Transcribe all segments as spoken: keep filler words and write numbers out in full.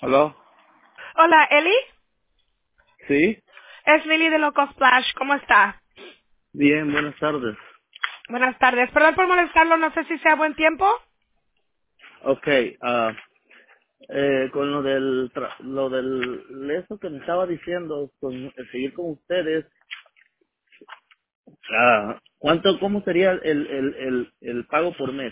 ¿Aló? Hola, Eli. Sí. Es Lily de Loco Splash. ¿Cómo está? Bien, buenas tardes. Buenas tardes. Perdón por molestarlo. No sé si sea buen tiempo. Ok, ah, eh, con lo del, tra- lo del, eso que me estaba diciendo, con el seguir con ustedes, ah, ¿cuánto, cómo sería el, el, el, el pago por mes?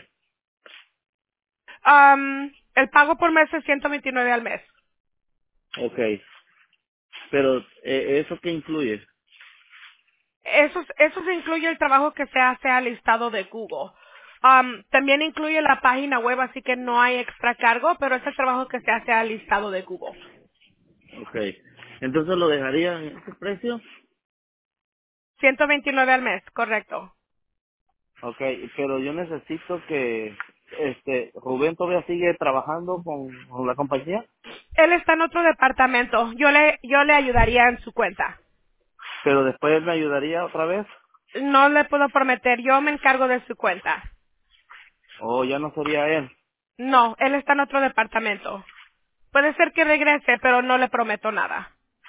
Um, el pago por mes es ciento veintinueve al mes. Ok, pero eh, ¿eso qué incluye? Eso, eso se incluye el trabajo que se hace al listado de Google. Um, también incluye la página web, así que no hay extra cargo, pero es el trabajo que se hace al listado de Google. Ok, entonces lo dejaría en ese precio. ciento veintinueve al mes, correcto. Ok, pero yo necesito que, este, Rubén todavía sigue trabajando con, con la compañía, Él está en otro departamento. Yo le, yo le ayudaría en su cuenta. pero después me ayudaría otra vez, No le puedo prometer, yo me encargo de su cuenta. o ya no sería él. No, él está en otro departamento. Puede ser que regrese, pero no le prometo nada.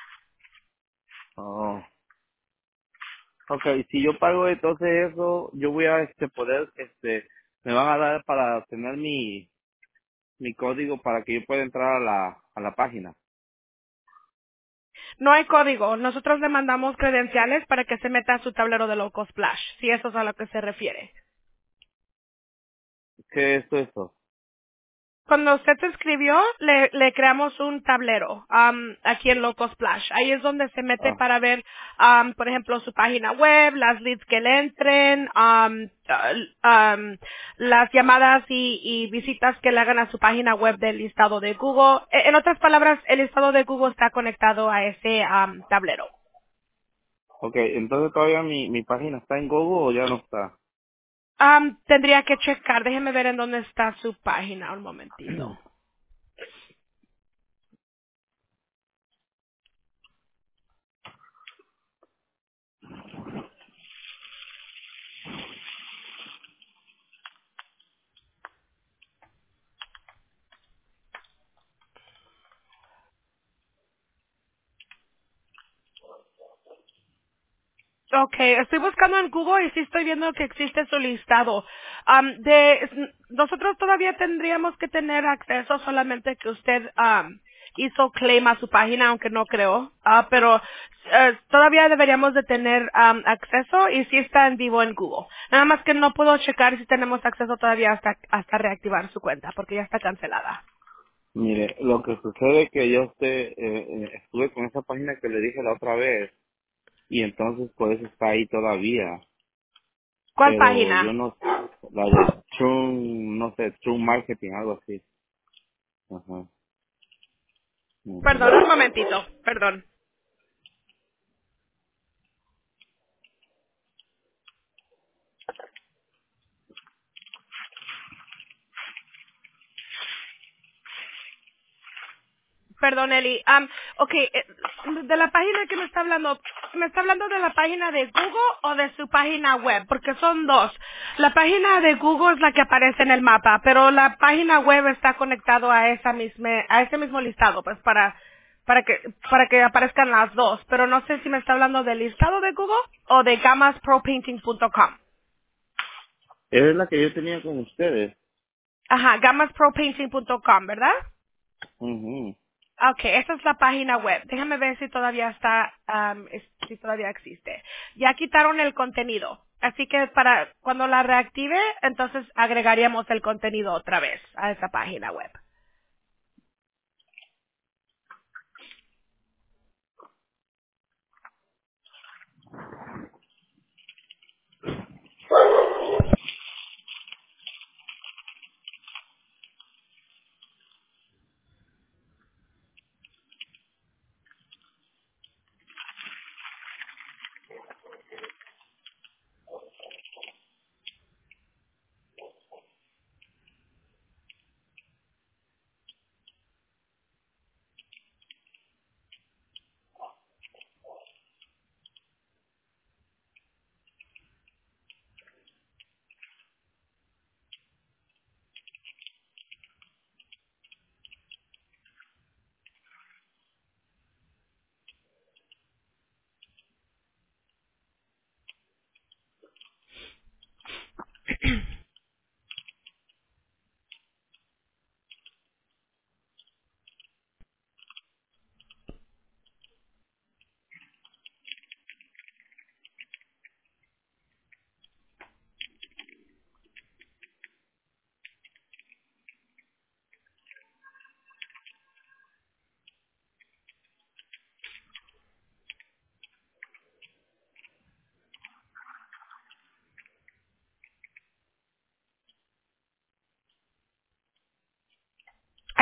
Oh. Okay, si yo pago entonces eso, yo voy a este poder, este, me van a dar para tener mi, mi código para que yo pueda entrar a la, a la página. No hay código. Nosotros le mandamos credenciales para que se meta a su tablero de Loco Splash, si eso es a lo que se refiere. ¿Qué es eso? Cuando usted se inscribió, le, le creamos un tablero am, aquí en Loco Splash. Ahí es donde se mete Ah, para ver, am, por ejemplo, su página web, las leads que le entren, am, tal- am, las llamadas y, y visitas que le hagan a su página web del listado de Google. E- En otras palabras, el listado de Google está conectado a ese am, tablero. okay, entonces todavía mi, mi página está en Google o ya no está. Am, tendría que checar. Déjeme ver en dónde está su página un momentito. Okay, estoy buscando en Google y sí estoy viendo que existe su listado. Am, de, nosotros todavía tendríamos que tener acceso solamente que usted am, hizo claim a su página, aunque no creo. Ah, pero eh, todavía deberíamos de tener am, acceso y sí está en vivo en Google. Nada más que no puedo checar si tenemos acceso todavía hasta, hasta reactivar su cuenta, porque ya está cancelada. Mire, lo que sucede es que yo este, eh, eh, estuve con esa página que le dije la otra vez y entonces por eso está ahí todavía, ¿Cuál pero yo página? no, la de True, no sé, True Marketing, algo así. Ajá. Ujú. Perdón, un momentito, perdón. Perdón, Eli. Um, ok, eh, de la página que me está hablando, ¿me está hablando de la página de Google o de su página web? Porque son dos. La página de Google es la que aparece en el mapa, pero la página web está conectado a esa misma, a ese mismo listado, pues para, para que, para que aparezcan las dos. Pero no sé si me está hablando del listado de Google o de gamas pro painting punto com. Esa es la que yo tenía con ustedes. Ajá, gamas pro painting punto com, ¿verdad? Ujú. Okay, esa es la página web. Déjame ver si todavía está, am, es- si todavía existe. Ya quitaron el contenido. Así que para cuando la reactive, entonces agregaríamos el contenido otra vez a esa página web.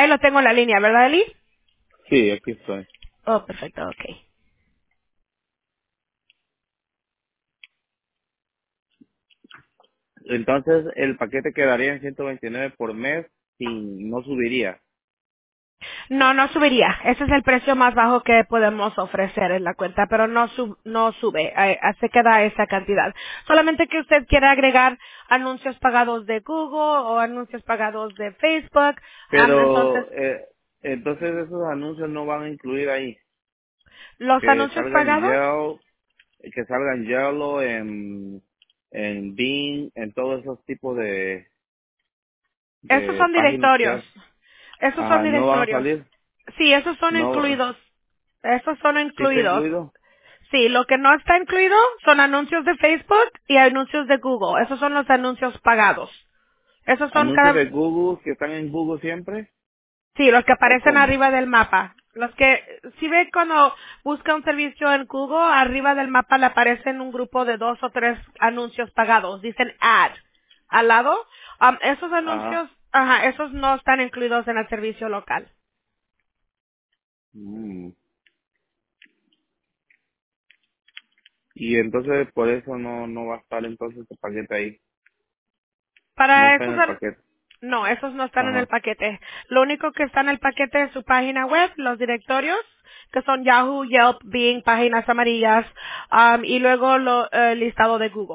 Ahí lo tengo en la línea, ¿verdad, Eli? Sí, aquí estoy. Oh, perfecto, ok. Entonces, el paquete quedaría en ciento veintinueve por mes y no subiría. No, no subiría. Ese es el precio más bajo que podemos ofrecer en la cuenta, pero no sub- no sube. Eh, se queda esa cantidad. Solamente que usted quiera agregar anuncios pagados de Google o anuncios pagados de Facebook, am, entonces Pero, eh, entonces esos anuncios no van a incluir ahí. los Que anuncios salga en pagados, Yellow, que salga en Yellow, en, en Bing, en todos esos tipos de, esos de son páginas que directorios. hay. Esos son Ajá, no van a directorios. salir. Sí, esos son No, incluidos. Esos son ¿sí está incluidos. incluido? Sí, lo que no está incluido son anuncios de Facebook y anuncios de Google. Esos son los anuncios pagados. Esos son Anuncios cada, de Google que están en Google siempre, sí, los que o aparecen cómo. arriba del mapa. Los que, si ve cuando busca un servicio en Google, arriba del mapa le aparecen un grupo de dos o tres anuncios pagados. Dicen ad. Al lado, um, esos Ajá. anuncios, ajá, esos no están incluidos en el servicio local. Mm. Y entonces por eso no, no va a estar entonces el paquete ahí. No Para está en esos, el an- paquete. no, esos no están en el Ajá. paquete. Lo único que está en el paquete es su página web, los directorios, que son Yahoo, Yelp, Bing, páginas amarillas, um, y luego lo, el listado de Google.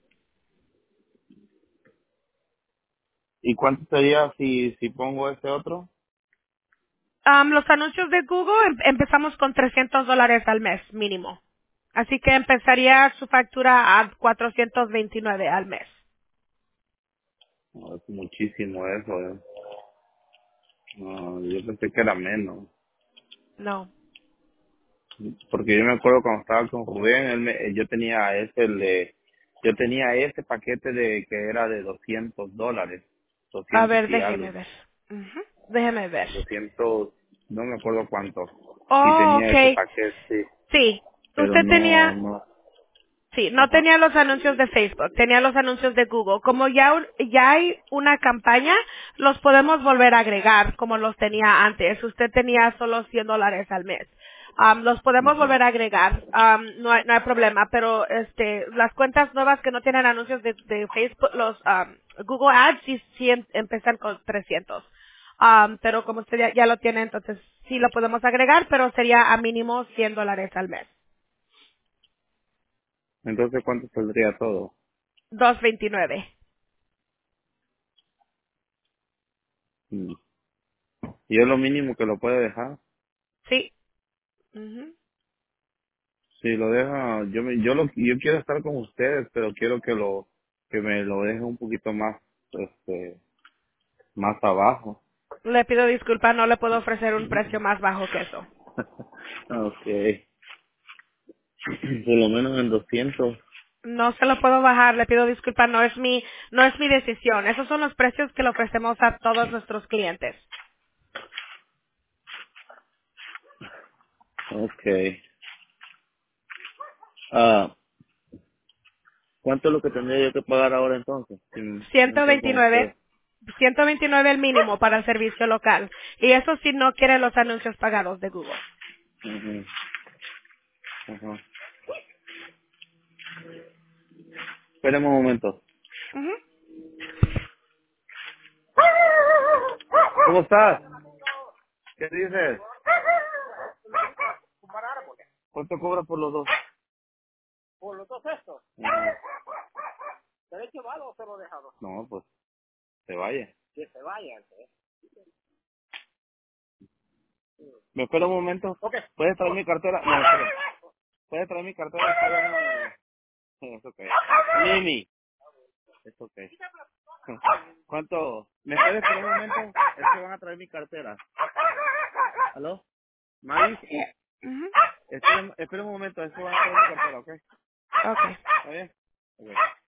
¿Y cuánto sería si, si pongo ese otro? Um, los anuncios de Google em- empezamos con trescientos dólares al mes mínimo. Así que empezaría su factura a cuatrocientos veintinueve al mes. No, es muchísimo eso. eh. No, yo pensé que era menos. No. Porque yo me acuerdo cuando estaba con Rubén, él me- yo tenía ese el de, yo tenía ese paquete de que era de doscientos dólares, A doscientos ver, y déjeme algo, ver. Ujú, déjeme ver. doscientos, no me acuerdo cuánto. Y Oh, tenía ese okay. paquete, sí, Sí. pero Usted no, tenía, no, sí, no ajá, tenía los anuncios de Facebook, tenía los anuncios de Google. Como ya, un- ya hay una campaña, los podemos volver a agregar como los tenía antes. Usted tenía solo cien dólares al mes. Am, los podemos ujú. volver a agregar, am, no, hay, no hay problema, pero este, las cuentas nuevas que no tienen anuncios de, de Facebook, los am, Google Ads sí, sí em- empiezan con trescientos. Am, pero como usted ya, ya lo tiene, entonces sí lo podemos agregar, pero sería a mínimo cien dólares al mes. Entonces cuánto saldría todo. dos veintinueve. Mm. Y es lo mínimo que lo puede dejar. Sí. Ujú. Si lo deja, yo me, yo lo, yo quiero estar con ustedes, pero quiero que lo, que me lo deje un poquito más, este, más abajo. Le pido disculpas, no le puedo ofrecer un precio más bajo que eso. Okay. Por lo menos en doscientos. No se lo puedo bajar, le pido disculpas, no es mi, no es mi decisión. Esos son los precios que le ofrecemos a todos nuestros clientes. Okay. Ah, ¿cuánto es lo que tendría yo que pagar ahora entonces? Si me ciento entro con veintinueve, ustedes. ciento veintinueve el mínimo para el servicio local. Y eso si no quiere los anuncios pagados de Google. Ujú, ajá. Espérame un momento. Ujú. ¿Cómo estás? ¿Qué dices? ¿Cuánto cobras por los dos? Ujú. No, pues, se vaya. ¿Me espera un momento? ¿Puedes traer mi cartera? No, espera. ¿Puedes traer mi cartera? Está bien, no, es ok. Mimi. Es ok. ¿Cuánto? ¿Me puedes esperar un momento? Es que van a traer mi cartera. ¿Aló? ¿Maris? Yeah. Ujú. Espera, espera un momento, es que van a traer mi cartera, ¿ok? Okay. ¿Está bien? Ok.